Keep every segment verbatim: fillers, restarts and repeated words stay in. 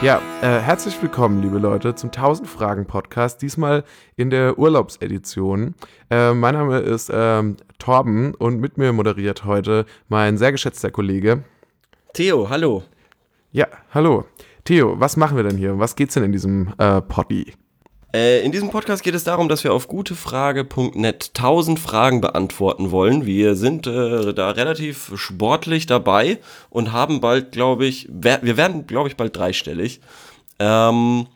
Ja, äh, herzlich willkommen, liebe Leute, zum tausend Fragen Podcast, diesmal in der Urlaubsedition. Äh, mein Name ist ähm, Torben und mit mir moderiert heute mein sehr geschätzter Kollege Theo, hallo. Ja, hallo. Theo, was machen wir denn hier? Was geht's denn in diesem äh, Poddy? Äh, in diesem Podcast geht es darum, dass wir auf gutefrage punkt net tausend Fragen beantworten wollen. Wir sind äh, da relativ sportlich dabei und haben bald, glaube ich, wer- wir werden, glaube ich, bald dreistellig. Ähm,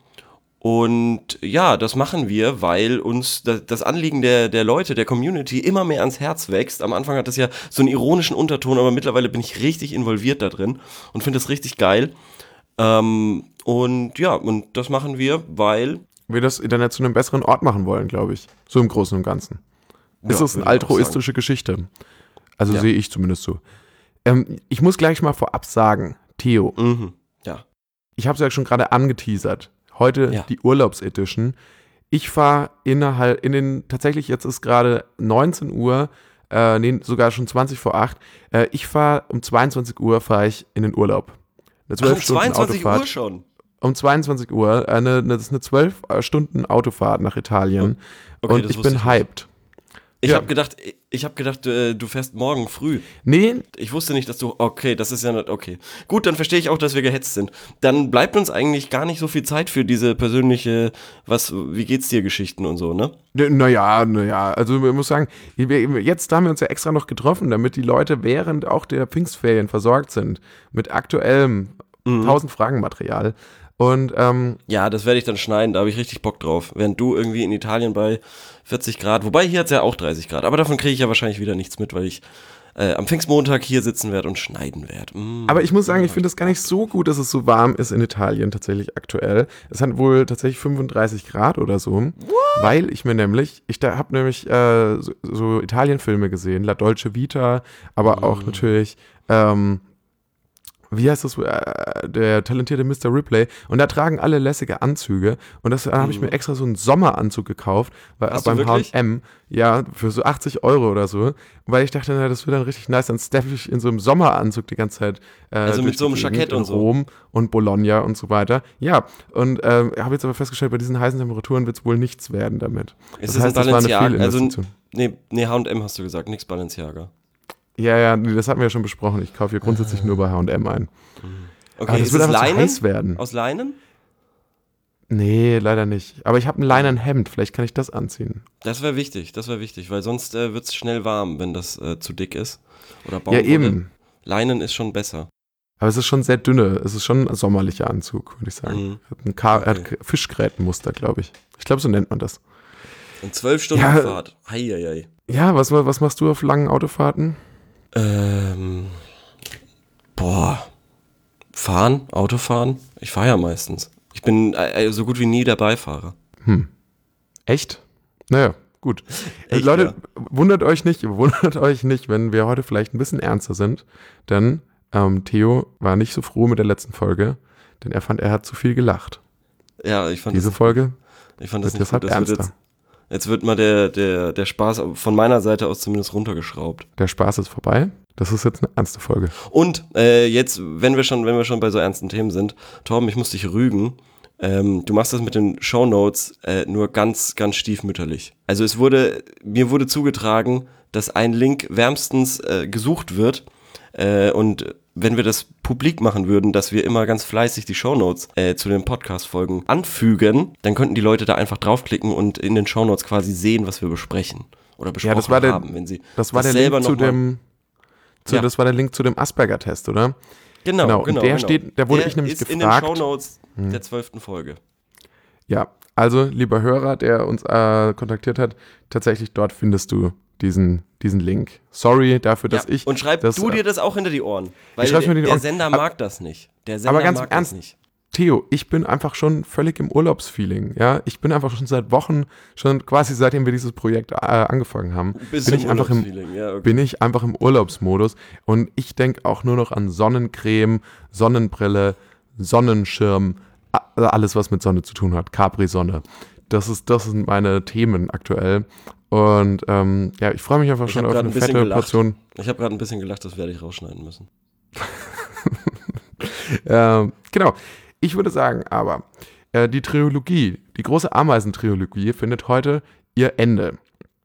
und ja, das machen wir, weil uns das, das Anliegen der, der Leute, der Community immer mehr ans Herz wächst. Am Anfang hat das ja so einen ironischen Unterton, aber mittlerweile bin ich richtig involviert da drin und finde das richtig geil. Ähm, und ja, und das machen wir, weil Wir das Internet zu einem besseren Ort machen wollen, glaube ich. So im Großen und Ganzen. Ist Ja, das eine würde ich auch altruistische Geschichte? Also Ja. sehe ich zumindest so. Ähm, ich muss gleich mal vorab sagen, Theo, Mhm. Ja. ich habe es ja schon gerade angeteasert. Heute Ja. die Urlaubsedition. Ich fahre innerhalb, in den, tatsächlich jetzt ist gerade neunzehn Uhr, äh, nee, sogar schon zwanzig vor acht. Äh, ich fahre um zweiundzwanzig Uhr fahre ich in den Urlaub. Eine Ach, um zwölf Stunden zweiundzwanzig Autofahrt. Uhr schon. Um zweiundzwanzig Uhr, äh, eine, das ist eine zwölf Stunden Autofahrt nach Italien. Okay, und das ich wusste bin ich nicht. hyped. Ich Ja. habe gedacht, ich habe gedacht, äh, du fährst morgen früh. Nee, Ich wusste nicht, dass du, okay, das ist ja nicht, okay. Gut, dann verstehe ich auch, dass wir gehetzt sind. Dann bleibt uns eigentlich gar nicht so viel Zeit für diese persönliche, was, wie geht's dir Geschichten und so, ne? naja, naja, also ich muss sagen, wir- jetzt haben wir uns ja extra noch getroffen, damit die Leute während auch der Pfingstferien versorgt sind mit aktuellem tausend Fragen Material. Und ähm, Ja, das werde ich dann schneiden, da habe ich richtig Bock drauf. Während du irgendwie in Italien bei vierzig Grad, wobei hier hat es ja auch dreißig Grad, aber davon kriege ich ja wahrscheinlich wieder nichts mit, weil ich äh, am Pfingstmontag hier sitzen werde und schneiden werde. Mm. Aber ich muss sagen, ich finde es gar nicht so gut, dass es so warm ist in Italien tatsächlich aktuell. Es hat wohl tatsächlich fünfunddreißig Grad oder so, weil ich mir nämlich, ich da habe nämlich äh, so, so Italien-Filme gesehen, La Dolce Vita, aber auch natürlich, ähm, wie heißt das, äh, der talentierte Mister Ripley, und da tragen alle lässige Anzüge und das da habe ich mir extra so einen Sommeranzug gekauft, weil Hast du beim H wirklich? und M, ja, für so achtzig Euro oder so, weil ich dachte, na, das wird dann richtig nice, dann steppe ich in so einem Sommeranzug die ganze Zeit äh, Also mit durch so einem die Gegend Jackett in und so. Rom und Bologna und so weiter. Ja, und ähm, habe jetzt aber festgestellt, bei diesen heißen Temperaturen wird es wohl nichts werden damit. Ist das es heißt, ein das war eine Balenciaga? Also, Fehlinvestition. nee, nee, H und M hast du gesagt, nix Balenciaga. Ja, ja, nee, das hatten wir ja schon besprochen. Ich kaufe hier grundsätzlich nur bei H und M ein. Okay, Aber das ist wird es einfach zu Leinen? heiß werden. Aus Leinen? Nee, leider nicht. Aber ich habe ein Leinenhemd, vielleicht kann ich das anziehen. Das wäre wichtig, das wäre wichtig, weil sonst äh, wird es schnell warm, wenn das äh, zu dick ist. Oder Ja, Baumwolle. eben. Leinen ist schon besser. Aber es ist schon sehr dünne. Es ist schon ein sommerlicher Anzug, würde ich sagen. Mhm. Hat ein Ka- Okay. Er hat Fischgrätenmuster, glaube ich. Ich glaube, so nennt man das. Und zwölf Stunden Ja. Fahrt. Heieiei. Ja, was, was machst du auf langen Autofahrten? Ähm, boah. Fahren? Autofahren? Ich fahre ja meistens. Ich bin äh, äh, so gut wie nie der Beifahrer. Echt? Naja, gut. Echt, Leute, ja. wundert euch nicht, wundert euch nicht, wenn wir heute vielleicht ein bisschen ernster sind. Denn ähm, Theo war nicht so froh mit der letzten Folge, denn er fand, er hat zu viel gelacht. Ja, ich fand Diese das, Folge ich fand das wird nicht deshalb gut. Das wird ernster. jetzt, jetzt wird mal der, der, der Spaß von meiner Seite aus zumindest runtergeschraubt. Der Spaß ist vorbei. Das ist jetzt eine ernste Folge. Und äh, jetzt, wenn wir schon, wenn wir schon bei so ernsten Themen sind, Torben, ich muss dich rügen. Ähm, du machst das mit den Shownotes äh, nur ganz, ganz stiefmütterlich. Also es wurde, mir wurde zugetragen, dass ein Link wärmstens äh, gesucht wird. Äh, und wenn wir das publik machen würden, dass wir immer ganz fleißig die Shownotes äh, zu den Podcast-Folgen anfügen, dann könnten die Leute da einfach draufklicken und in den Shownotes quasi sehen, was wir besprechen oder besprochen Ja, das war der, haben, wenn sie das war das der selber Link zu noch mal- dem, zu, Ja. das war der Link zu dem Asperger-Test, oder? Genau, Genau, genau. und der genau. steht- der wurde der ich nämlich ist gefragt. in den Shownotes der zwölften Folge. Ja, also lieber Hörer, der uns äh, kontaktiert hat, tatsächlich dort findest du diesen, diesen Link. Sorry dafür, dass Ja. ich... Und schreib das, du äh, dir das auch hinter die Ohren. Weil schreib's mir der, hinter die der Ohren. Sender Aber- mag das nicht. Der Sender Aber ganz mag im Ernst, das nicht. Theo, ich bin einfach schon völlig im Urlaubsfeeling, ja. Ich bin einfach schon seit Wochen, schon quasi seitdem wir dieses Projekt äh, angefangen haben, Bist bin im ich, einfach im, Urlaubsfeeling, ja, okay. bin ich einfach im Urlaubsmodus und ich denke auch nur noch an Sonnencreme, Sonnenbrille, Sonnenschirm, a- alles, was mit Sonne zu tun hat, Capri-Sonne. Das ist, das sind meine Themen aktuell. Und ähm, ja, ich freue mich einfach Ich schon hab auf grad eine ein bisschen fette gelacht. Portion. Ich habe gerade ein bisschen gelacht, das werde ich rausschneiden müssen. Ähm, genau. Ich würde sagen, aber äh, die Trilogie, die große Ameisen-Trilogie findet heute ihr Ende.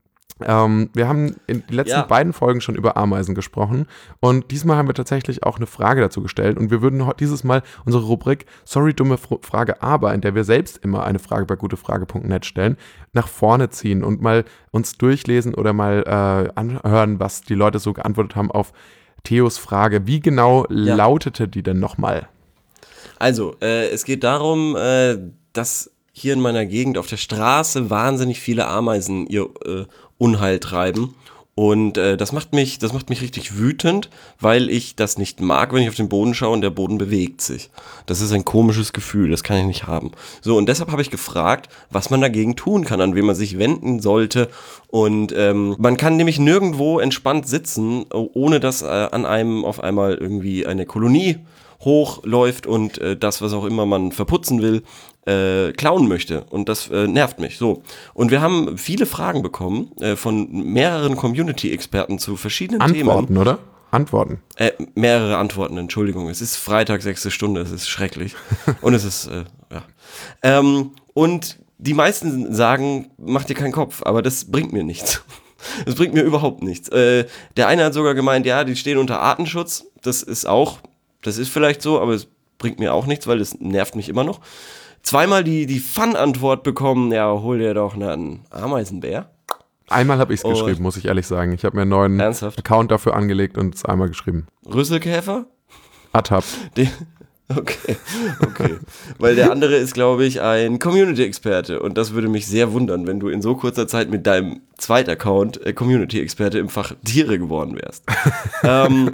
Ähm, wir haben in den letzten ja. beiden Folgen schon über Ameisen gesprochen und diesmal haben wir tatsächlich auch eine Frage dazu gestellt und wir würden dieses Mal unsere Rubrik Sorry, dumme Frage, aber, in der wir selbst immer eine Frage bei gutefrage punkt net stellen, nach vorne ziehen und mal uns durchlesen oder mal äh, anhören, was die Leute so geantwortet haben auf Theos Frage. Wie genau ja. lautete die denn nochmal? Also, äh, es geht darum, äh, dass hier in meiner Gegend auf der Straße wahnsinnig viele Ameisen ihr äh, Unheil treiben und äh, das macht mich, das macht mich richtig wütend, weil ich das nicht mag, wenn ich auf den Boden schaue und der Boden bewegt sich. Das ist ein komisches Gefühl, das kann ich nicht haben. So, und deshalb habe ich gefragt, was man dagegen tun kann, an wen man sich wenden sollte und ähm, man kann nämlich nirgendwo entspannt sitzen, ohne dass äh, an einem auf einmal irgendwie eine Kolonie hochläuft und äh, das, was auch immer man verputzen will, äh, klauen möchte. Und das äh, nervt mich. So. Und wir haben viele Fragen bekommen äh, von mehreren Community-Experten zu verschiedenen Antworten, Themen. Antworten, oder? Antworten. Äh, mehrere Antworten, Entschuldigung. Es ist Freitag, sechste Stunde, es ist schrecklich. Und es ist, äh, ja. Ähm, und die meisten sagen, mach dir keinen Kopf, aber das bringt mir nichts. Das bringt mir überhaupt nichts. Äh, der eine hat sogar gemeint, ja, die stehen unter Artenschutz. Das ist auch Das ist vielleicht so, aber es bringt mir auch nichts, weil das nervt mich immer noch. Zweimal die, die Fun-Antwort bekommen, ja, hol dir doch einen Ameisenbär. Einmal habe ich es oh. geschrieben, muss ich ehrlich sagen. Ich habe mir einen neuen Ernsthaft? Account dafür angelegt und es einmal geschrieben. Rüsselkäfer? Atab. Die, okay, okay. Weil der andere ist, glaube ich, ein Community-Experte und das würde mich sehr wundern, wenn du in so kurzer Zeit mit deinem Zweit-Account äh, Community-Experte im Fach Tiere geworden wärst. ähm...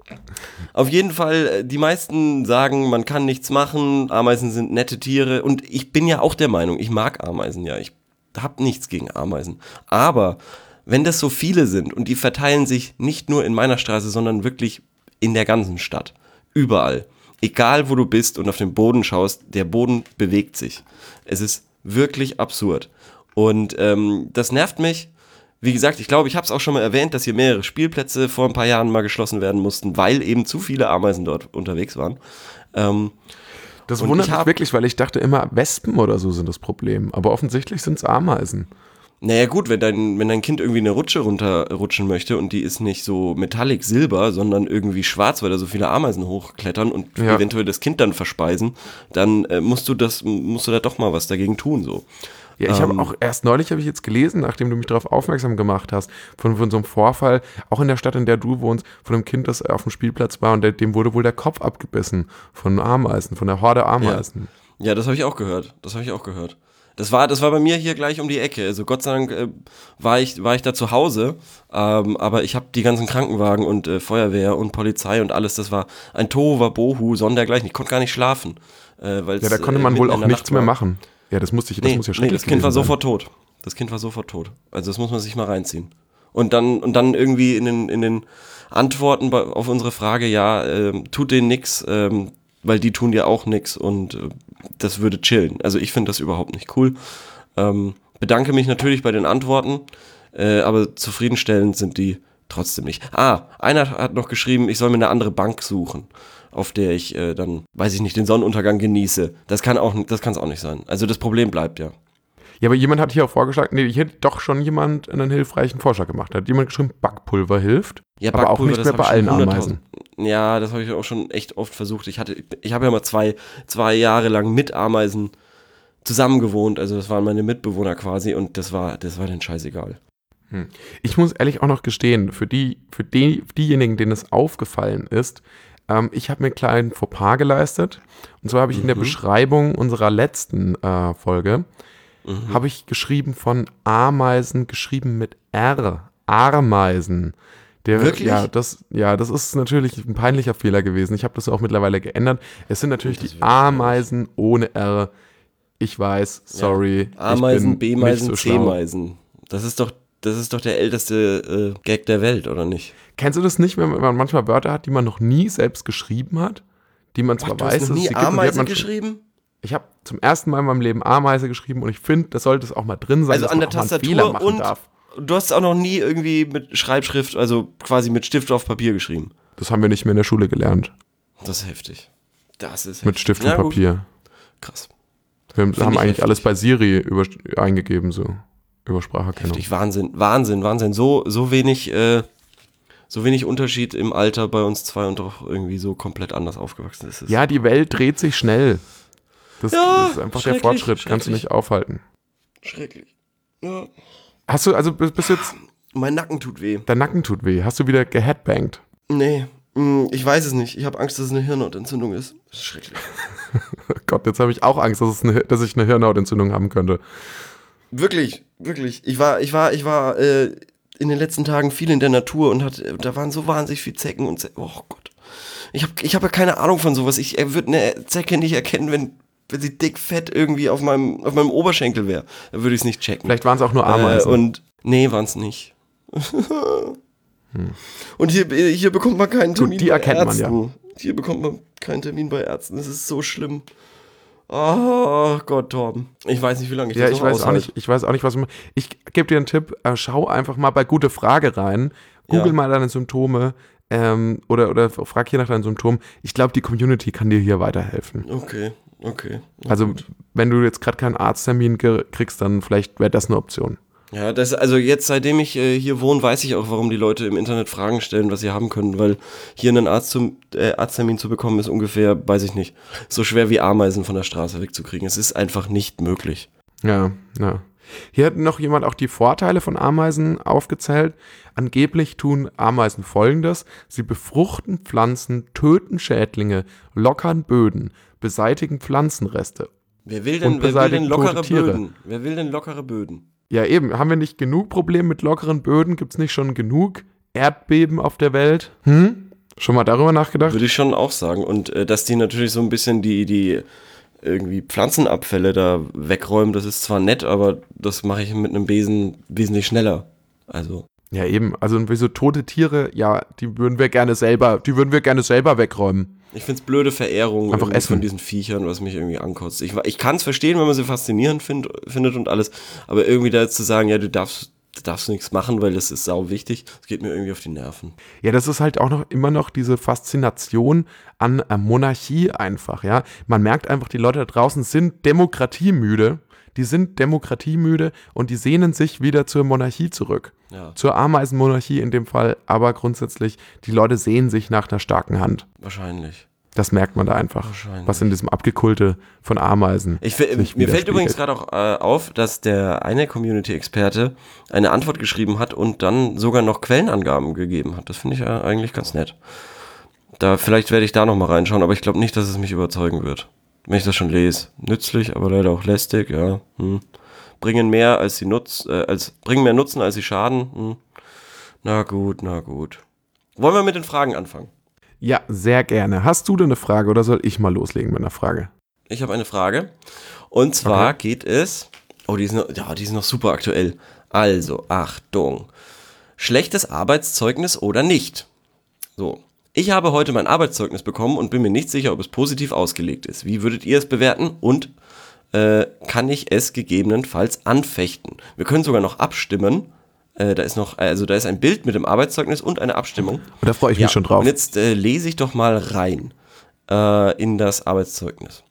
Auf jeden Fall, die meisten sagen, man kann nichts machen, Ameisen sind nette Tiere und ich bin ja auch der Meinung, ich mag Ameisen ja, ich habe nichts gegen Ameisen, aber wenn das so viele sind und die verteilen sich nicht nur in meiner Straße, sondern wirklich in der ganzen Stadt, überall, egal wo du bist und auf den Boden schaust, der Boden bewegt sich, es ist wirklich absurd und ähm, das nervt mich. Wie gesagt, ich glaube, ich habe es auch schon mal erwähnt, dass hier mehrere Spielplätze vor ein paar Jahren mal geschlossen werden mussten, weil eben zu viele Ameisen dort unterwegs waren. Ähm, das wundert mich wirklich, weil ich dachte immer, Wespen oder so sind das Problem. Aber offensichtlich sind es Ameisen. Naja gut, wenn dein, wenn dein Kind irgendwie eine Rutsche runterrutschen möchte und die ist nicht so metallic silber, sondern irgendwie schwarz, weil da so viele Ameisen hochklettern und ja. eventuell das Kind dann verspeisen, dann äh, musst du das, musst du da doch mal was dagegen tun, so. Ja, ich habe ähm, auch, erst neulich habe ich jetzt gelesen, nachdem du mich darauf aufmerksam gemacht hast, von, von so einem Vorfall, auch in der Stadt, in der du wohnst, von einem Kind, das auf dem Spielplatz war und der, dem wurde wohl der Kopf abgebissen von Ameisen, von der Horde Ameisen. Ja, ja das habe ich auch gehört, das habe ich auch gehört. Das war, das war bei mir hier gleich um die Ecke, also Gott sei Dank äh, war, ich, war ich da zu Hause, ähm, aber ich habe die ganzen Krankenwagen und äh, Feuerwehr und Polizei und alles, das war ein Tohuwabohu, sondergleichen, ich konnte gar nicht schlafen. Äh, ja, da konnte man äh, wohl auch nichts mehr machen. Ja, das musste ich, das nee, muss ja schrecklich Nee, das Kind war sofort tot. Das Kind war sofort tot. Also das muss man sich mal reinziehen. Und dann, und dann irgendwie in den, in den Antworten bei, auf unsere Frage, ja, ähm, tut denen nix, ähm, weil die tun ja auch nix und äh, das würde chillen. Also ich finde das überhaupt nicht cool. Ähm, bedanke mich natürlich bei den Antworten, äh, aber zufriedenstellend sind die trotzdem nicht. Ah, einer hat noch geschrieben, ich soll mir eine andere Bank suchen, auf der ich äh, dann, weiß ich nicht, den Sonnenuntergang genieße. Das kann auch, das kann es auch nicht sein. Also das Problem bleibt ja. Ja, aber jemand hat hier auch vorgeschlagen, nee, hier hat doch schon jemand einen hilfreichen Vorschlag gemacht. Hat jemand geschrieben, Backpulver hilft, ja, aber Backpulver, auch nicht mehr bei allen Ameisen. Ja, das habe ich auch schon echt oft versucht. Ich hatte, ich habe ja mal zwei, zwei Jahre lang mit Ameisen zusammen gewohnt. Also das waren meine Mitbewohner quasi und das war, das war denen scheißegal. Hm. Ich muss ehrlich auch noch gestehen, für die, für die, diejenigen, denen es aufgefallen ist, ähm, ich habe mir einen kleinen Fauxpas geleistet. Und zwar habe ich mhm. in der Beschreibung unserer letzten äh, Folge mhm. habe ich geschrieben von Ameisen, geschrieben mit R. Ameisen. Der, Wirklich? Ja das, ja, das ist natürlich ein peinlicher Fehler gewesen. Ich habe das auch mittlerweile geändert. Es sind natürlich die Ameisen schwierig. Ohne R. Ich weiß, sorry. Ja. Ameisen, B-Meisen, so C-Meisen. Das ist doch Das ist doch der älteste äh, Gag der Welt, oder nicht? Kennst du das nicht, wenn man manchmal Wörter hat, die man noch nie selbst geschrieben hat? Die man zwar What, du weiß, hast noch dass nie es sie gibt. Ameise man, geschrieben? Ich habe zum ersten Mal in meinem Leben Ameise geschrieben und ich finde, das sollte es auch mal drin sein, also dass an man der auch mal einen Fehler machen und darf. Du hast auch noch nie irgendwie mit Schreibschrift, also quasi mit Stift auf Papier geschrieben? Das haben wir nicht mehr in der Schule gelernt. Das ist heftig. Das ist mit Stift und Na gut. Papier. Krass. Wir Find haben ich eigentlich heftig. alles bei Siri über, eingegeben, so über Spracherkennung. Heftig, Wahnsinn, Wahnsinn, Wahnsinn. So, so wenig, äh, so wenig Unterschied im Alter bei uns zwei und doch irgendwie so komplett anders aufgewachsen ist. Es. Ja, die Welt dreht sich schnell. Das, Ja, das ist einfach der schrecklich, Fortschritt, kannst du schrecklich. nicht aufhalten. Schrecklich. Ja. Hast du, also bis, bis jetzt, Mein Nacken tut weh. dein Nacken tut weh. Hast du wieder geheadbangt? Nee, mm, ich weiß es nicht. Ich habe Angst, dass es eine Hirnhautentzündung ist. Das ist schrecklich. Gott, jetzt habe ich auch Angst, dass, es eine, dass ich eine Hirnhautentzündung haben könnte. Wirklich, wirklich. Ich war, ich war, ich war äh, in den letzten Tagen viel in der Natur und hat, da waren so wahnsinnig viele Zecken und Ze oh Gott. Ich habe ich hab ja keine Ahnung von sowas. Ich würde eine Zecke nicht erkennen, wenn, wenn sie dick, fett irgendwie auf meinem, auf meinem Oberschenkel wäre. Da würde ich es nicht checken. Vielleicht waren es auch nur Ameisen. Äh, und nee, waren es nicht. Und hier, hier bekommt man keinen Termin die bei erkennt man Ärzten. ja. Hier bekommt man keinen Termin bei Ärzten. Das ist so schlimm. Oh Gott, Torben. Ich weiß nicht, wie lange ich Ja, das ich noch weiß auch aushalte. nicht, ich weiß auch nicht, was du. Ich gebe dir einen Tipp, äh, schau einfach mal bei Gute Frage rein, google Ja. mal deine Symptome ähm, oder, oder frag hier nach deinen Symptomen. Ich glaube, die Community kann dir hier weiterhelfen. Okay, okay. Na Also, gut. wenn du jetzt gerade keinen Arzttermin ge- kriegst, dann vielleicht wäre das eine Option. Ja, das, also jetzt, seitdem ich äh, hier wohne, weiß ich auch, warum die Leute im Internet Fragen stellen, was sie haben können, weil hier einen Arzt zum, äh, Arzttermin zu bekommen, ist ungefähr, weiß ich nicht, so schwer wie Ameisen von der Straße wegzukriegen. Es ist einfach nicht möglich. Ja, ja. Hier hat noch jemand auch die Vorteile von Ameisen aufgezählt. Angeblich tun Ameisen Folgendes: Sie befruchten Pflanzen, töten Schädlinge, lockern Böden, beseitigen Pflanzenreste. Wer will denn, Und wer will beseitigen denn lockere tote Tiere. Böden? Wer will denn lockere Böden? Ja, eben. Haben wir nicht genug Probleme mit lockeren Böden? Gibt es nicht schon genug Erdbeben auf der Welt? Hm? Schon mal darüber nachgedacht? Würde ich schon auch sagen. Und äh, dass die natürlich so ein bisschen die, die irgendwie Pflanzenabfälle da wegräumen, das ist zwar nett, aber das mache ich mit einem Besen wesentlich schneller. Also. Ja, eben. Also wie so tote Tiere, ja, die würden wir gerne selber, die würden wir gerne selber wegräumen. Ich find's blöde Verehrung Einfach irgendwie essen. von diesen Viechern, was mich irgendwie ankotzt. Ich, ich kann es verstehen, wenn man sie faszinierend find, findet und alles, aber irgendwie da jetzt zu sagen, ja, du darfst, du darfst nichts machen, weil das ist sau wichtig, das geht mir irgendwie auf die Nerven. Ja, das ist halt auch noch immer noch diese Faszination an äh, Monarchie einfach, ja. Man merkt einfach, die Leute da draußen sind demokratiemüde. Die sind demokratiemüde und die sehnen sich wieder zur Monarchie zurück. Ja, Zur Ameisenmonarchie in dem Fall, aber grundsätzlich, die Leute sehnen sich nach einer starken Hand. wahrscheinlich. Das merkt man da einfach, Wahrscheinlich. was in diesem Abgekulte von Ameisen Ich, fi- sich mir fällt widerspiegelt. übrigens gerade auch äh, auf, dass der eine Community-Experte eine Antwort geschrieben hat und dann sogar noch Quellenangaben gegeben hat. Das finde ich ja eigentlich ganz nett. Da, vielleicht werde ich da nochmal reinschauen, aber ich glaube nicht, dass es mich überzeugen wird. Wenn ich das schon lese. Nützlich, aber leider auch lästig, ja. Hm. Bringen mehr als sie nutz, äh, als, bringen mehr Nutzen als sie schaden. Hm. Na gut, na gut. Wollen wir mit den Fragen anfangen? Ja, sehr gerne. Hast du denn eine Frage oder soll ich mal loslegen mit einer Frage? Ich habe eine Frage. Und zwar Okay. geht es. Oh, die ist noch, ja, die ist noch super aktuell. Also, Achtung. Schlechtes Arbeitszeugnis oder nicht? So. Ich habe heute mein Arbeitszeugnis bekommen und bin mir nicht sicher, ob es positiv ausgelegt ist. Wie würdet ihr es bewerten? Und äh, kann ich es gegebenenfalls anfechten? Wir können sogar noch abstimmen. Äh, da ist noch, also da ist ein Bild mit dem Arbeitszeugnis und eine Abstimmung. Und da freue ich mich schon drauf. Und jetzt äh, lese ich doch mal rein äh, in das Arbeitszeugnis.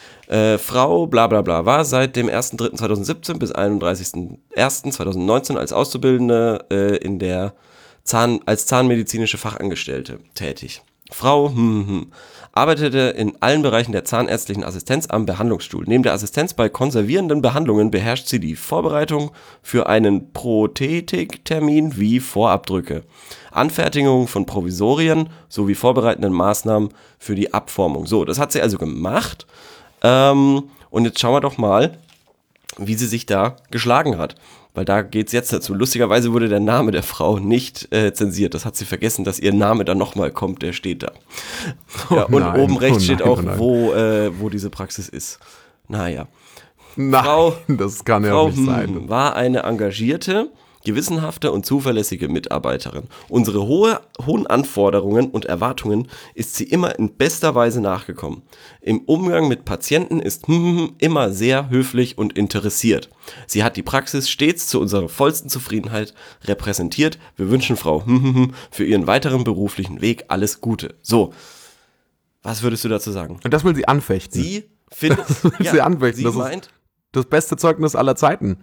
Äh, Frau bla bla bla war seit dem ersten dritten zweitausendsiebzehn bis einunddreißigsten ersten zweitausendneunzehn als Auszubildende äh, in der Zahn, als zahnmedizinische Fachangestellte tätig. Frau hm, hm, arbeitete in allen Bereichen der zahnärztlichen Assistenz am Behandlungsstuhl. Neben der Assistenz bei konservierenden Behandlungen beherrscht sie die Vorbereitung für einen Prothetiktermin wie Vorabdrücke, Anfertigung von Provisorien sowie vorbereitenden Maßnahmen für die Abformung. So, das hat sie also gemacht. Ähm, und jetzt schauen wir doch mal, wie sie sich da geschlagen hat. Weil da geht's jetzt dazu. Lustigerweise wurde der Name der Frau nicht äh, zensiert. Das hat sie vergessen, dass ihr Name dann nochmal kommt, der steht da. Ja, und nein, oben rechts oh steht nein, auch, oh nein. wo, äh, wo diese Praxis ist. Naja. Nein, Frau- das kann ja Frau auch nicht sein. hm, war eine engagierte, gewissenhafte und zuverlässige Mitarbeiterin. Unsere hohe, hohen Anforderungen und Erwartungen ist sie immer in bester Weise nachgekommen. Im Umgang mit Patienten ist hm, immer sehr höflich und interessiert. Sie hat die Praxis stets zu unserer vollsten Zufriedenheit repräsentiert. Wir wünschen Frau hm, für ihren weiteren beruflichen Weg alles Gute. So, Was würdest du dazu sagen? Und das will sie anfechten. Sie findet, ja, sie anfechten. sie Das meint, ist das beste Zeugnis aller Zeiten.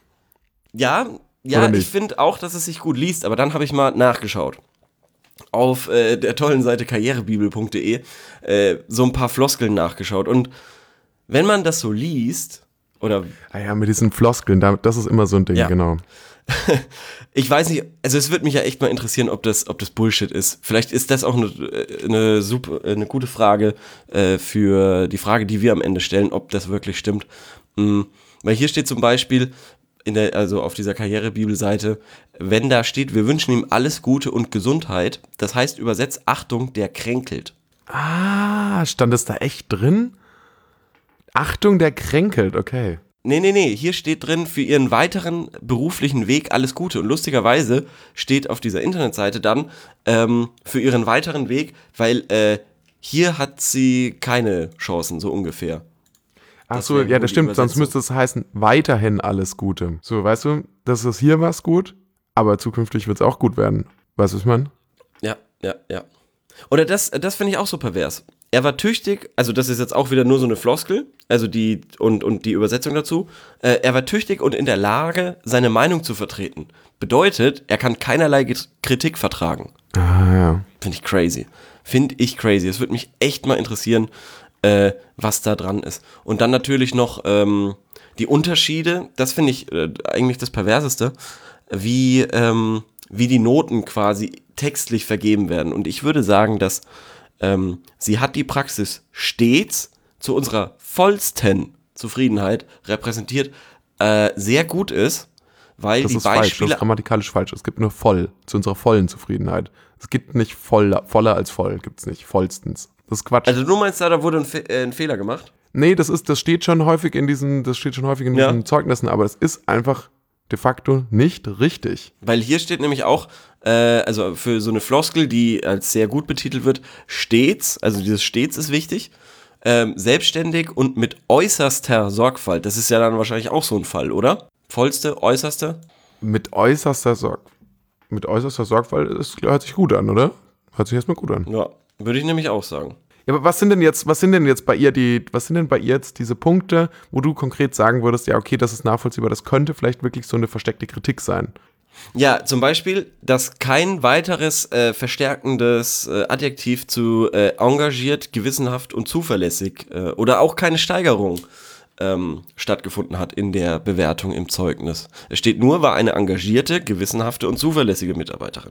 ja, ja, ich finde auch, dass es sich gut liest, aber dann habe ich mal nachgeschaut. Auf äh, der tollen Seite karrierebibel punkt de äh, so ein paar Floskeln nachgeschaut. Und wenn man das so liest, oder... Ah ja, mit diesen Floskeln, das ist immer so ein Ding, Ja. genau. Ich weiß nicht, also es würde mich ja echt mal interessieren, ob das, ob das Bullshit ist. Vielleicht ist das auch eine, eine, super, eine gute Frage äh, für die Frage, die wir am Ende stellen, ob das wirklich stimmt. Mhm. Weil hier steht zum Beispiel, in der, also auf dieser Karrierebibel-Seite, wenn da steht, wir wünschen ihm alles Gute und Gesundheit, das heißt übersetzt, Achtung, der kränkelt. Ah, stand es da echt drin? Achtung, der kränkelt, okay. Nee, nee, nee, hier steht drin, für ihren weiteren beruflichen Weg alles Gute. Und lustigerweise steht auf dieser Internetseite dann, ähm, für ihren weiteren Weg, weil äh, hier hat sie keine Chancen, so ungefähr. Ach Das so, wäre ja, wohl das die stimmt, sonst Übersetzung. müsste es heißen, weiterhin alles Gute. So, weißt du, das ist hier was gut, aber zukünftig wird es auch gut werden. Weißt du, was ich meine? Ja, ja, ja. Oder das, das finde ich auch so pervers. Er war tüchtig, also das ist jetzt auch wieder nur so eine Floskel, also die und, und die Übersetzung dazu. Äh, er war tüchtig und in der Lage, seine Meinung zu vertreten. Bedeutet, er kann keinerlei Get- Kritik vertragen. Ah, ja. Finde ich crazy. Finde ich crazy. Es würde mich echt mal interessieren, äh, was da dran ist. Und dann natürlich noch ähm, die Unterschiede, das finde ich äh, eigentlich das Perverseste, wie, ähm, wie die Noten quasi textlich vergeben werden. Und ich würde sagen, dass ähm, sie hat die Praxis stets zu unserer vollsten Zufriedenheit repräsentiert, äh, sehr gut ist, weil Das die ist falsch, das Beispiele... ist grammatikalisch falsch. Es gibt nur voll, zu unserer vollen Zufriedenheit. Es gibt nicht voll, voller als voll, gibt's nicht, vollstens. Das ist Quatsch. Also du meinst, da da wurde ein, Fe- äh, ein Fehler gemacht? Nee, das ist, das steht schon häufig in diesen, das steht schon häufig in Ja. diesen Zeugnissen, aber es ist einfach de facto nicht richtig. Weil hier steht nämlich auch, äh, also für so eine Floskel, die als sehr gut betitelt wird, stets, also dieses stets ist wichtig, ähm, selbstständig und mit äußerster Sorgfalt. Das ist ja dann wahrscheinlich auch so ein Fall, oder? Vollste, äußerste? Mit äußerster Sorg, mit äußerster Sorgfalt, das hört sich gut an, oder? Hört sich erstmal gut an. Ja, würde ich nämlich auch sagen. Ja, aber was sind denn jetzt, was sind denn jetzt bei ihr die, was sind denn bei ihr jetzt diese Punkte, wo du konkret sagen würdest, ja, okay, das ist nachvollziehbar, das könnte vielleicht wirklich so eine versteckte Kritik sein? Ja, zum Beispiel, dass kein weiteres äh, verstärkendes äh, Adjektiv zu äh, engagiert, gewissenhaft und zuverlässig äh, oder auch keine Steigerung ähm, stattgefunden hat in der Bewertung im Zeugnis. Es steht nur, war eine engagierte, gewissenhafte und zuverlässige Mitarbeiterin.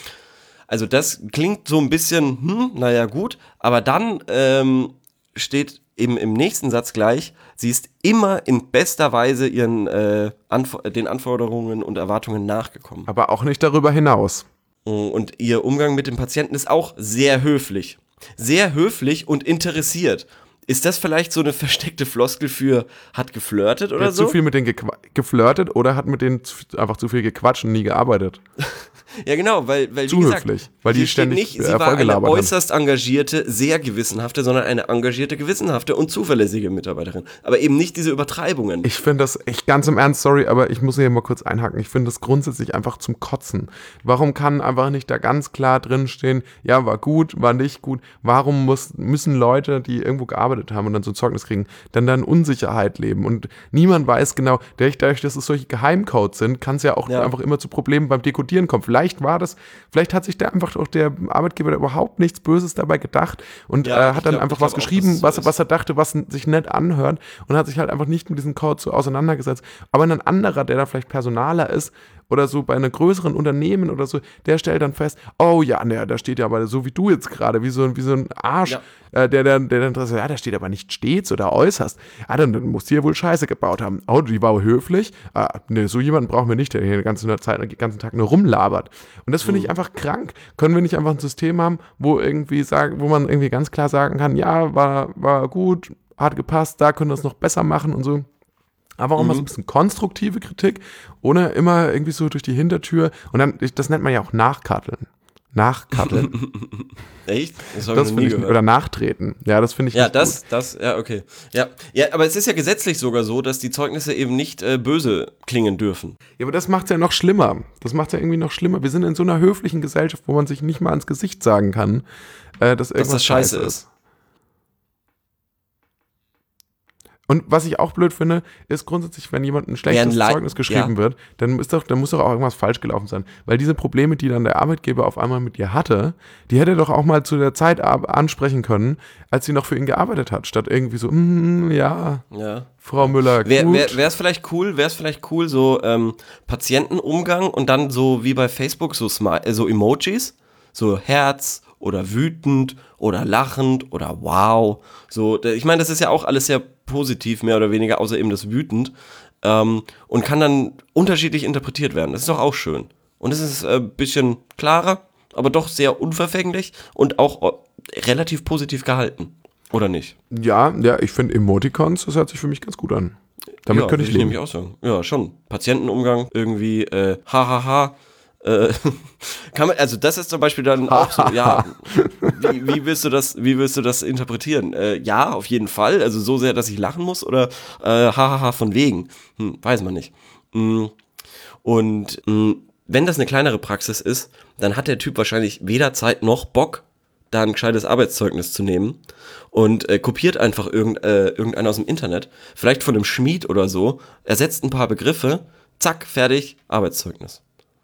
Also das klingt so ein bisschen, hm, naja gut, aber dann ähm, steht eben im nächsten Satz gleich, sie ist immer in bester Weise ihren äh, Anf- den Anforderungen und Erwartungen nachgekommen. Aber auch nicht darüber hinaus. Und ihr Umgang mit dem Patienten ist auch sehr höflich. Sehr höflich und interessiert. Ist das vielleicht so eine versteckte Floskel für hat geflirtet oder Hat so? zu viel mit denen gequ- geflirtet oder hat mit denen zu, einfach zu viel gequatscht und nie gearbeitet? Ja, genau, weil, weil Zu wie gesagt, höflich, weil die hier steht ständig, nicht, äh, sie war eine vollgelabert haben. äußerst engagierte, sehr gewissenhafte, sondern eine engagierte, gewissenhafte und zuverlässige Mitarbeiterin. Aber eben nicht diese Übertreibungen. Ich finde das, ich ganz im Ernst, sorry, aber ich muss hier mal kurz einhaken. Ich finde das grundsätzlich einfach zum Kotzen. Warum kann einfach nicht da ganz klar drinstehen, ja, war gut, war nicht gut? Warum muss, müssen Leute, die irgendwo gearbeitet haben und dann so ein Zeugnis kriegen, dann dann Unsicherheit leben? Und niemand weiß genau, dadurch, dass es solche Geheimcodes sind, kann es ja auch Ja. einfach immer zu Problemen beim Dekodieren kommen. Vielleicht war das, vielleicht hat sich da einfach auch der Arbeitgeber da überhaupt nichts Böses dabei gedacht und Ja, äh, ich hat dann glaub- einfach ich was glaub auch, geschrieben, dass es so was, ist. was er dachte, was sich nett anhört und hat sich halt einfach nicht mit diesem Code so auseinandergesetzt. Aber ein anderer, der da vielleicht Personaler ist oder so bei einem größeren Unternehmen oder so, der stellt dann fest, oh ja, ne, da steht ja aber so wie du jetzt gerade, wie so, ein- wie so ein Arsch, Ja. äh, der dann, der dann sagt, ja, da steht aber nicht stets oder äußerst. Ah, dann, dann muss die ja wohl Scheiße gebaut haben. Oh, die war höflich. Ah, ne, so jemanden brauchen wir nicht, der hier die ganze Zeit, den ganzen Tag nur rumlabert. Und das finde ich einfach krank. Können wir nicht einfach ein System haben, wo irgendwie sagen, wo man irgendwie ganz klar sagen kann, ja, war, war gut, hat gepasst, da können wir es noch besser machen und so. Aber auch mal so ein bisschen konstruktive Kritik, ohne immer irgendwie so durch die Hintertür. Und dann, das nennt man ja auch Nachkatteln. Nachkatteln. Echt? Das habe Das ich noch finde nie ich, gehört. oder nachtreten. Ja, das finde ich Ja, nicht das, gut. das, ja, okay. Ja, ja, aber es ist ja gesetzlich sogar so, dass die Zeugnisse eben nicht äh, böse klingen dürfen. Ja, aber das macht es ja noch schlimmer. Das macht es ja irgendwie noch schlimmer. Wir sind in so einer höflichen Gesellschaft, wo man sich nicht mal ans Gesicht sagen kann, äh, dass irgendwas das scheiße ist. Und was ich auch blöd finde, ist grundsätzlich, wenn jemand ein schlechtes Le- Zeugnis geschrieben ja. wird, dann, ist doch, dann muss doch auch irgendwas falsch gelaufen sein. Weil diese Probleme, die dann der Arbeitgeber auf einmal mit dir hatte, die hätte er doch auch mal zu der Zeit ab- ansprechen können, als sie noch für ihn gearbeitet hat, statt irgendwie so, mm, ja, Ja. Frau Müller, Wäre gut. wär, wär's vielleicht cool, wäre es vielleicht cool, so ähm, Patientenumgang und dann so wie bei Facebook so, Smi- äh, so Emojis, so Herz oder wütend oder lachend oder wow. So, d- ich meine, das ist ja auch alles sehr positiv, mehr oder weniger, außer eben das wütend. Ähm, und kann dann unterschiedlich interpretiert werden. Das ist doch auch schön. Und es ist ein äh, bisschen klarer, aber doch sehr unverfänglich und auch äh, relativ positiv gehalten. Oder nicht? Ja, ja, ich finde Emoticons, das hört sich für mich ganz gut an. Damit ja, könnte ich würde leben. nämlich auch sagen. Ja, schon. Patientenumgang, irgendwie, äh, hahaha. Äh, kann man, also das ist zum Beispiel dann auch so, ja, wie, wie willst du das, wie willst du das interpretieren? Äh, ja, auf jeden Fall, also so sehr, dass ich lachen muss oder äh, hahaha von wegen, hm, weiß man nicht. Mm. Und mm, wenn das eine kleinere Praxis ist, dann hat der Typ wahrscheinlich weder Zeit noch Bock, da ein gescheites Arbeitszeugnis zu nehmen und äh, kopiert einfach irgend, äh, irgendeinen aus dem Internet, vielleicht von einem Schmied oder so, ersetzt ein paar Begriffe, zack, fertig, Arbeitszeugnis.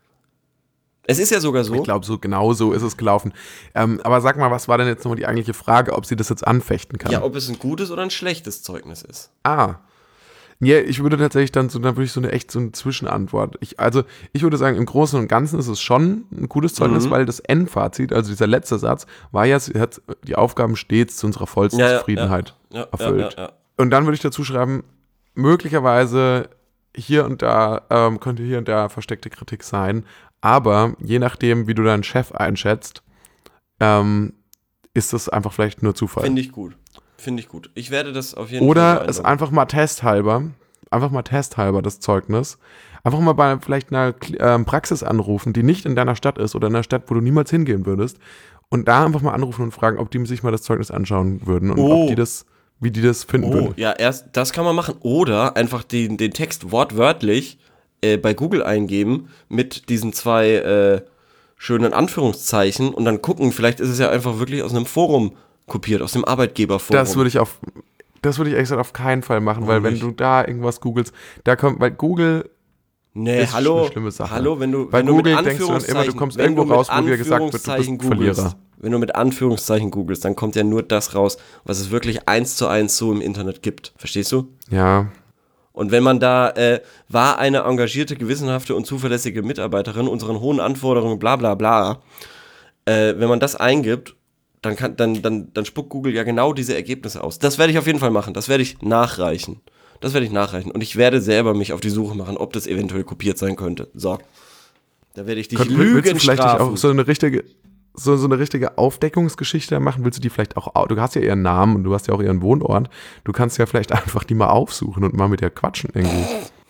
Es ist ja sogar so. Ich glaube, so genau so ist es gelaufen. Ähm, aber sag mal, was war denn jetzt nochmal die eigentliche Frage, ob sie das jetzt anfechten kann? Ja, ob es ein gutes oder ein schlechtes Zeugnis ist. Ah. Ja, ich würde tatsächlich dann so, dann würde ich so eine echt so eine Zwischenantwort. Ich, also, ich würde sagen, im Großen und Ganzen ist es schon ein gutes Zeugnis, Mhm. weil das Endfazit, also dieser letzte Satz, war ja, sie hat die Aufgaben stets zu unserer vollsten Ja, ja, Zufriedenheit ja, ja, erfüllt. ja, ja, ja. Und dann würde ich dazu schreiben, möglicherweise hier und da ähm, könnte hier und da versteckte Kritik sein, aber je nachdem, wie du deinen Chef einschätzt, ähm, ist das einfach vielleicht nur Zufall. Finde ich gut. Finde ich gut. Ich werde das auf jeden Fall Oder so es einloggen. einfach mal testhalber, einfach mal testhalber das Zeugnis, einfach mal bei vielleicht einer ähm, Praxis anrufen, die nicht in deiner Stadt ist oder in einer Stadt, wo du niemals hingehen würdest, und da einfach mal anrufen und fragen, ob die sich mal das Zeugnis anschauen würden und Oh. ob die das, wie die das finden Oh, würden. ja, erst das kann man machen. Oder einfach den, den Text wortwörtlich äh, bei Google eingeben mit diesen zwei äh, schönen Anführungszeichen und dann gucken, vielleicht ist es ja einfach wirklich aus einem Forum kopiert, aus dem Arbeitgeberforum. Das würde ich auf, das würde ich ehrlich gesagt auf keinen Fall machen, weil wenn nicht? du da irgendwas googelst, da kommt, weil Google Nee, ist hallo, eine schlimme Sache. hallo, wenn du, Bei wenn du mit Google denkst du dann Anführungszeichen, immer, du kommst wenn irgendwo du mit raus, wo dir gesagt wird, du bist Anführungszeichen ein Verlierer. googelst, wenn du mit Anführungszeichen googelst, dann kommt ja nur das raus, was es wirklich eins zu eins so im Internet gibt. Verstehst du? Ja, Und wenn man da, äh, war eine engagierte, gewissenhafte und zuverlässige Mitarbeiterin unseren hohen Anforderungen, bla bla bla, äh, wenn man das eingibt, dann, kann, dann, dann, dann spuckt Google ja genau diese Ergebnisse aus. Das werde ich auf jeden Fall machen, das werde ich nachreichen. Das werde ich nachreichen. Und ich werde selber mich auf die Suche machen, ob das eventuell kopiert sein könnte. So. Da werde ich dich Könnt, Lügen willst du vielleicht dich strafen. auch so eine richtige, so, so eine richtige Aufdeckungsgeschichte machen? Willst du die vielleicht auch, au- du hast ja ihren Namen und du hast ja auch ihren Wohnort, du kannst ja vielleicht einfach die mal aufsuchen und mal mit ihr quatschen irgendwie.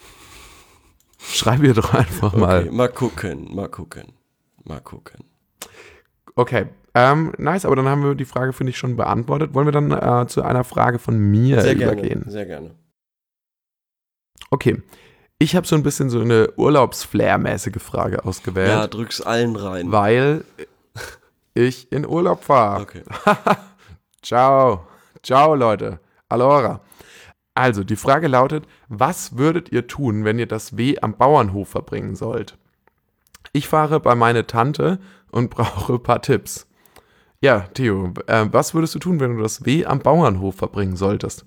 Schreib ihr doch einfach mal. Okay, mal gucken, mal gucken, mal gucken. Okay, ähm, nice, aber dann haben wir die Frage, finde ich, schon beantwortet. Wollen wir dann äh, zu einer Frage von mir Sehr übergehen? gerne, sehr gerne. Okay, ich habe so ein bisschen so eine Urlaubsflair-mäßige Frage ausgewählt, Ja, drück's allen rein. weil ich in Urlaub fahre. Okay. Ciao. Ciao, Leute. Allora. Also, die Frage lautet, was würdet ihr tun, wenn ihr das W am Bauernhof verbringen sollt? Ich fahre bei meiner Tante und brauche ein paar Tipps. Ja, Theo, äh, was würdest du tun, wenn du das W am Bauernhof verbringen solltest?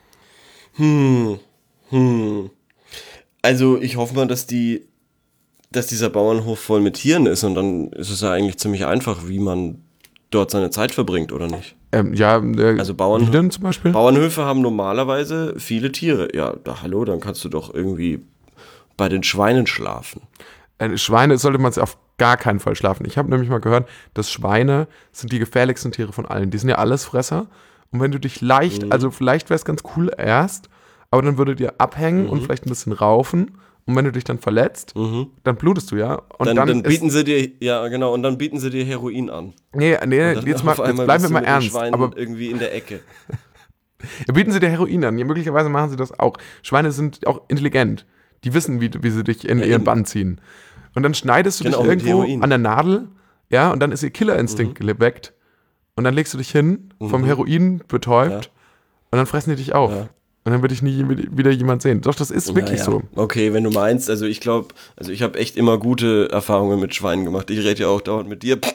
Hm, hm. Also ich hoffe mal, dass die, dass dieser Bauernhof voll mit Tieren ist und dann ist es ja eigentlich ziemlich einfach, wie man dort seine Zeit verbringt, oder nicht? Ähm, ja, äh, Also Bauern- wie denn zum Beispiel? Bauernhöfe haben normalerweise viele Tiere. Ja, da hallo, dann kannst du doch irgendwie bei den Schweinen schlafen. Äh, Schweine sollte man auf gar keinen Fall schlafen. Ich habe nämlich mal gehört, dass Schweine sind die gefährlichsten Tiere von allen. Die sind ja Allesfresser. Und wenn du dich leicht, Mhm. also vielleicht wäre es ganz cool erst, aber dann würde dir abhängen Mhm. und vielleicht ein bisschen raufen. Und wenn du dich dann verletzt, Mhm. dann blutest du ja. Und Dann, dann, dann ist, bieten sie dir, ja genau, und dann bieten sie dir Heroin an. nee, nee, Und dann jetzt, mal, auf jetzt einmal bleiben bist wir du mal mit den ernst. Schweinen Aber irgendwie in der Ecke. ja, bieten sie dir Heroin an. Ja, möglicherweise machen sie das auch. Schweine sind auch intelligent. Die wissen, wie, wie sie dich in Ja, ihren eben. Bann ziehen. Und dann schneidest du Genau, dich mit irgendwo Heroin. an der Nadel, ja, und dann ist ihr Killerinstinkt Mhm. geweckt. Und dann legst du dich hin, vom Mhm. Heroin betäubt, Ja. und dann fressen die dich auf. Ja. Und dann würde ich nie wieder jemand sehen. Doch, das ist wirklich ja, ja. so. Okay, wenn du meinst, also ich glaube, also ich habe echt immer gute Erfahrungen mit Schweinen gemacht. Ich rede ja auch dauernd mit dir.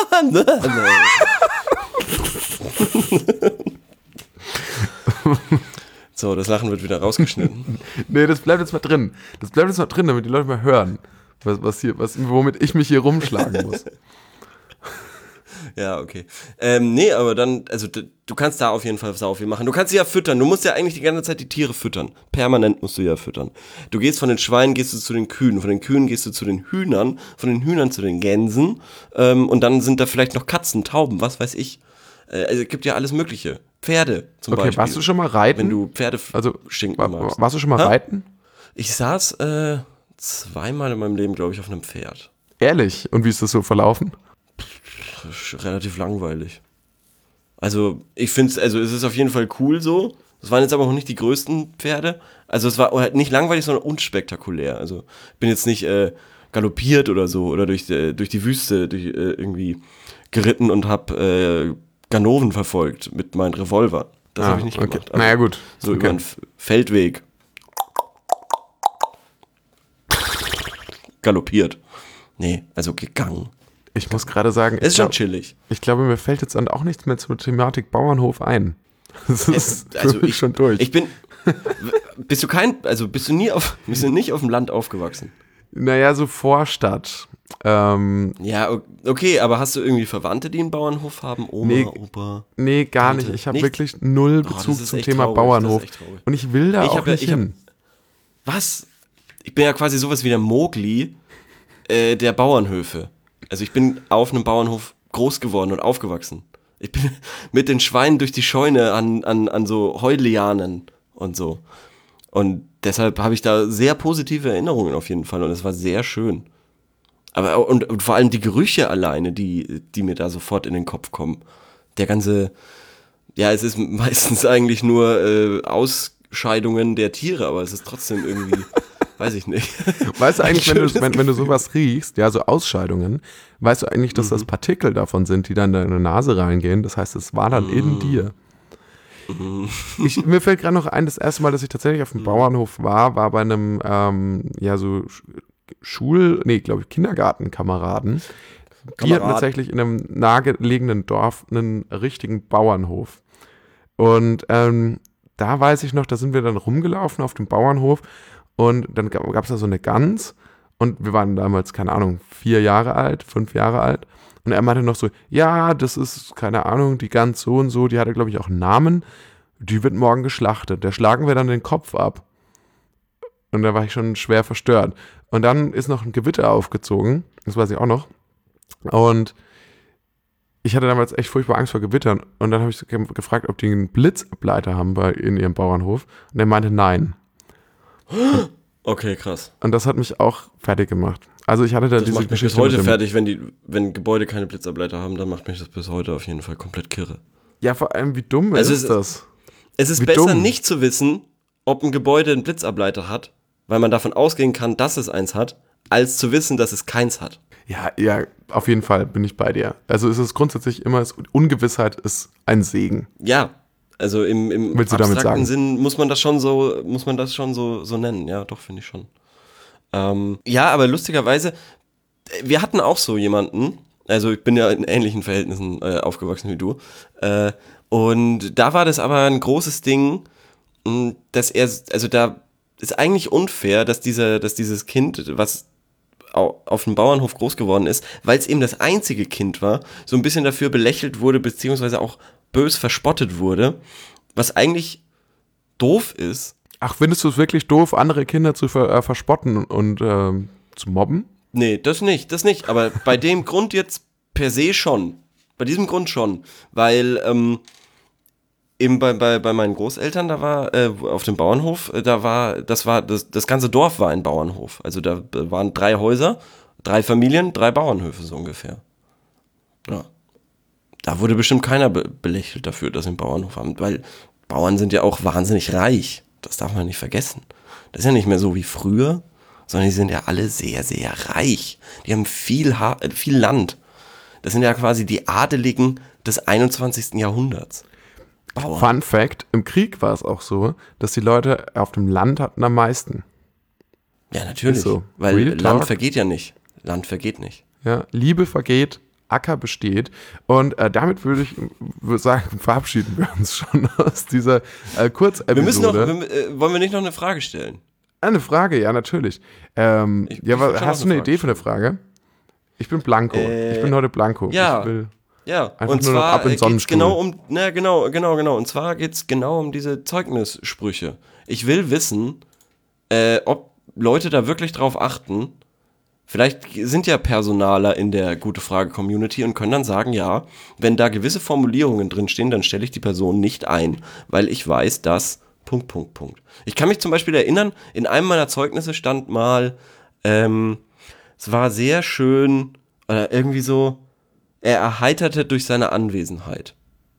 So, das Lachen wird wieder rausgeschnitten. Nee, das bleibt jetzt mal drin. Das bleibt jetzt mal drin, damit die Leute mal hören, was, was hier, was, womit ich mich hier rumschlagen muss. Ja, okay. Ähm, nee, aber dann, also du, du kannst da auf jeden Fall sau viel machen. Du kannst sie ja füttern. Du musst ja eigentlich die ganze Zeit die Tiere füttern. Permanent musst du ja füttern. Du gehst von den Schweinen, gehst du zu den Kühen. Von den Kühen gehst du zu den Hühnern. Von den Hühnern zu den Gänsen. Ähm, und dann sind da vielleicht noch Katzen, Tauben, was weiß ich. Äh, also es gibt ja alles Mögliche. Pferde zum okay, Beispiel. Warst du schon mal reiten? Wenn du Pferde also, schinken war, magst. Warst du schon mal ha? reiten? Ich saß äh, zweimal in meinem Leben, glaube ich, auf einem Pferd. Ehrlich? Und wie ist das so verlaufen? Relativ langweilig. Also ich finde es, also es ist auf jeden Fall cool so. Es waren jetzt aber noch nicht die größten Pferde. Also es war halt nicht langweilig, sondern unspektakulär. Also ich bin jetzt nicht äh, galoppiert oder so oder durch, äh, durch die Wüste durch, äh, irgendwie geritten und habe äh, Ganoven verfolgt mit meinem Revolver. Das ah, habe ich nicht okay. gemacht. Also, naja gut. So okay. über einen F- Feldweg. Galoppiert. Nee, also gegangen. Ich muss gerade sagen, ist schon chillig. Ich glaube, mir fällt jetzt dann auch nichts mehr zur Thematik Bauernhof ein. Das ist also ich, schon durch. Ich bin, bist du kein, also bist du nie auf, bist du nicht auf dem Land aufgewachsen? Naja, so Vorstadt. Ähm, ja, okay, aber hast du irgendwie Verwandte, die einen Bauernhof haben? Oma, nee, Opa? Nee, gar Tante? nicht. Ich habe nicht? wirklich null Bezug oh, zum Thema traurig, Bauernhof. Und ich will da ich auch ja, nicht ich hin. Hab, was? Ich bin ja quasi sowas wie der Mowgli äh, der Bauernhöfe. Also ich bin auf einem Bauernhof groß geworden und aufgewachsen. Ich bin mit den Schweinen durch die Scheune an, an, an so Heulianen und so. Und deshalb habe ich da sehr positive Erinnerungen auf jeden Fall und es war sehr schön. Aber und, und vor allem die Gerüche alleine, die, die mir da sofort in den Kopf kommen. Der ganze, ja, es ist meistens eigentlich nur äh, Ausscheidungen der Tiere, aber es ist trotzdem irgendwie... Weiß ich nicht. Weißt du eigentlich, wenn du, wenn, wenn du sowas riechst, ja, so Ausscheidungen, weißt du eigentlich, dass mhm. das Partikel davon sind, die dann in deine Nase reingehen? Das heißt, es war dann mhm. in dir. Mhm. Ich, mir fällt gerade noch ein, das erste Mal, dass ich tatsächlich auf dem mhm. Bauernhof war, war bei einem, ähm, ja, so Schul-, nee, glaube ich, Kindergartenkameraden. Die hatten tatsächlich in einem nahegelegenen Dorf einen richtigen Bauernhof. Und ähm, da weiß ich noch, da sind wir dann rumgelaufen auf dem Bauernhof. Und dann gab es da so eine Gans und wir waren damals, keine Ahnung, vier Jahre alt, fünf Jahre alt. Und er meinte noch so, ja, das ist, keine Ahnung, die Gans so und so, die hatte, glaube ich, auch einen Namen. Die wird morgen geschlachtet. Der schlagen wir dann den Kopf ab. Und da war ich schon schwer verstört. Und dann ist noch ein Gewitter aufgezogen, das weiß ich auch noch. Und ich hatte damals echt furchtbar Angst vor Gewittern. Und dann habe ich gefragt, ob die einen Blitzableiter haben bei, in ihrem Bauernhof. Und er meinte, nein. Okay, krass. Und das hat mich auch fertig gemacht. Also ich hatte da das diese macht mich Geschichte bis heute fertig, wenn die, wenn Gebäude keine Blitzableiter haben, dann macht mich das bis heute auf jeden Fall komplett kirre. Ja, vor allem, wie dumm also ist es, das? Es ist wie besser, dumm. nicht zu wissen, ob ein Gebäude einen Blitzableiter hat, weil man davon ausgehen kann, dass es eins hat, als zu wissen, dass es keins hat. Ja, ja, auf jeden Fall bin ich bei dir. Also es ist grundsätzlich immer, Ungewissheit ist ein Segen. Ja, also im, im Willst du damit sagen? Sinn muss man das schon so, muss man das schon so, so nennen. Ja, doch, finde ich schon. Ähm, ja, aber lustigerweise, wir hatten auch so jemanden, also ich bin ja in ähnlichen Verhältnissen äh, aufgewachsen wie du, äh, und da war das aber ein großes Ding, dass er, also da ist eigentlich unfair, dass dieser, dass dieses Kind, was auf dem Bauernhof groß geworden ist, weil es eben das einzige Kind war, so ein bisschen dafür belächelt wurde, beziehungsweise auch bös verspottet wurde, was eigentlich doof ist. Ach, findest du es wirklich doof, andere Kinder zu ver- äh, verspotten und äh, zu mobben? Nee, das nicht, das nicht, aber bei dem Grund jetzt per se schon. Bei diesem Grund schon, weil ähm, eben bei, bei, bei meinen Großeltern, da war äh, auf dem Bauernhof, da war, das war, das, das ganze Dorf war ein Bauernhof. Also da waren drei Häuser, drei Familien, drei Bauernhöfe so ungefähr. Ja. Da wurde bestimmt keiner be- belächelt dafür, dass sie einen Bauernhof haben, weil Bauern sind ja auch wahnsinnig reich. Das darf man nicht vergessen. Das ist ja nicht mehr so wie früher, sondern die sind ja alle sehr, sehr reich. Die haben viel, ha- viel Land. Das sind ja quasi die Adeligen des einundzwanzigsten Jahrhunderts. Bauern. Fun Fact, im Krieg war es auch so, dass die Leute auf dem Land hatten am meisten. Ja, natürlich, Ist so. weil Real Land Talk. vergeht ja nicht. Land vergeht nicht. Ja, Liebe vergeht, Acker besteht. Und äh, damit würde ich würd sagen, verabschieden wir uns schon aus dieser äh, Kurzepisode. Wir müssen noch, wir, äh, wollen wir nicht noch eine Frage stellen? Eine Frage, ja, natürlich. Ähm, Ich- ja, ich wa- würd schon hast noch du eine eine Idee für eine Frage? Ich bin Blanco. Äh, ich bin heute Blanco. ja. Ich will Ja, Einfach und nur noch zwar ab in den geht es Sonnenstuhl. genau um, na genau, genau, genau. Und zwar geht es genau um diese Zeugnissprüche. Ich will wissen, äh, ob Leute da wirklich drauf achten. Vielleicht sind ja Personaler in der Gute-Frage-Community und können dann sagen, ja, wenn da gewisse Formulierungen drinstehen, dann stelle ich die Person nicht ein, weil ich weiß, dass Punkt, Punkt, Punkt. Ich kann mich zum Beispiel erinnern, in einem meiner Zeugnisse stand mal, ähm, es war sehr schön, oder irgendwie so, er erheiterte durch seine Anwesenheit.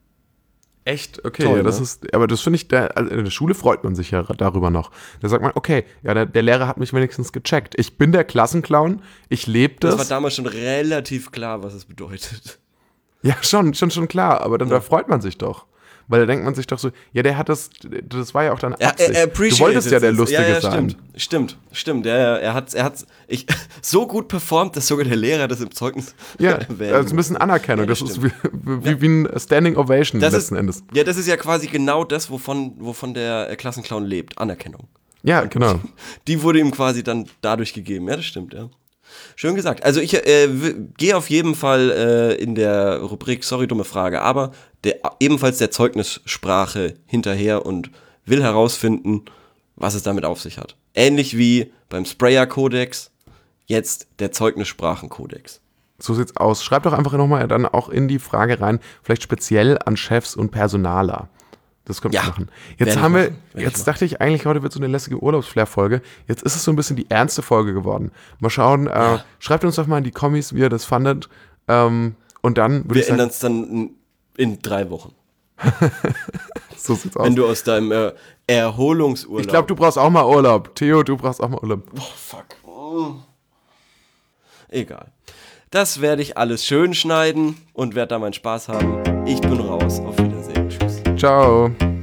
Echt? Okay, Toll, ja, das ne? ist, aber das finde ich, der, also in der Schule freut man sich ja darüber noch. Da sagt man, okay, ja, der, der Lehrer hat mich wenigstens gecheckt. Ich bin der Klassenclown, ich lebe Das das. war damals schon relativ klar, was es bedeutet. Ja, schon, schon, schon klar, aber dann da freut man sich doch. Weil da denkt man sich doch so, ja, der hat das, das war ja auch dann Er, Absicht. er, er Du wolltest ja der Lustige ja, ja, sein. Stimmt, stimmt, stimmt. Ja, ja, er hat, er hat, ich so gut performt, dass sogar der Lehrer das im Zeugnis Ja, erwähnt. das ist ein bisschen Anerkennung. Ja, das das ist wie, wie, wie ein Standing Ovation das letzten ist, Endes. Ja, das ist ja quasi genau das, wovon, wovon der äh, Klassenclown lebt. Anerkennung. Ja, genau. Die wurde ihm quasi dann dadurch gegeben. Ja, das stimmt, ja. Schön gesagt. Also ich äh, w- gehe auf jeden Fall äh, in der Rubrik Sorry, dumme Frage, aber der, ebenfalls der Zeugnissprache hinterher und will herausfinden, was es damit auf sich hat. Ähnlich wie beim Sprayer-Kodex, jetzt der Zeugnissprachenkodex. So sieht's aus. Schreib doch einfach nochmal dann auch in die Frage rein, vielleicht speziell an Chefs und Personaler. Das könnte Ja, man machen. werd Jetzt ich haben wir, machen, werd ich jetzt machen. dachte ich eigentlich, heute wird so eine lässige Urlaubsflair-Folge. Jetzt ist es so ein bisschen die ernste Folge geworden. Mal schauen, äh, schreibt uns doch mal in die Kommis, wie ihr das fandet. Ähm, und dann würde Wir ich sagen, ändern es dann in, in drei Wochen. so sieht's aus. Wenn du aus deinem äh, Erholungsurlaub... Ich glaube, du brauchst auch mal Urlaub. Theo, du brauchst auch mal Urlaub. Oh, fuck. Mm. Egal. Das werde ich alles schön schneiden und werde da meinen Spaß haben. Ich bin raus. Auf Wiedersehen. Tschüss. Ciao.